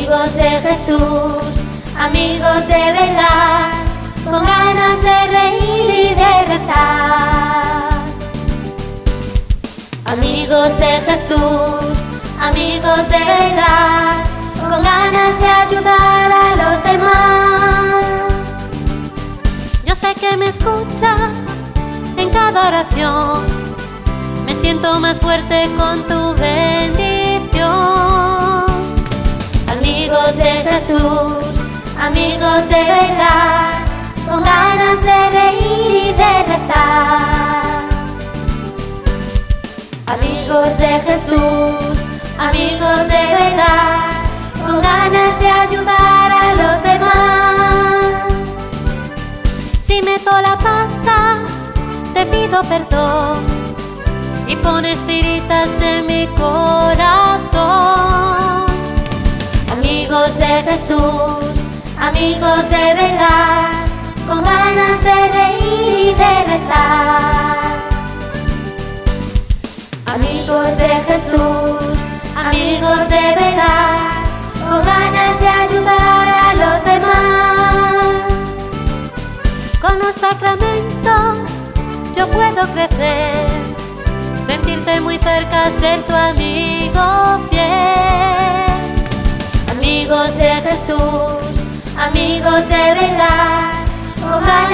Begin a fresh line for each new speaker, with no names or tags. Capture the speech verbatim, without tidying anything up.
Amigos de Jesús, amigos de verdad, con ganas de reír y de rezar. Amigos de Jesús, amigos de verdad, con ganas de ayudar a los demás. Yo sé que me escuchas en cada oración, me siento más fuerte con tu bendición. Amigos de Jesús, amigos de verdad, con ganas de reír y de rezar. Amigos de Jesús, amigos de verdad, con ganas de ayudar a los demás. Si meto la pata, te pido perdón y pones tiritas en mi corazón. Amigos de Jesús, amigos de verdad, con ganas de reír y de rezar. Amigos de Jesús, amigos de verdad, con ganas de ayudar a los demás. Con los sacramentos yo puedo crecer, sentirte muy cerca, ser tu amigo fiel. Amigos de Jesús, amigos de verdad, con ganas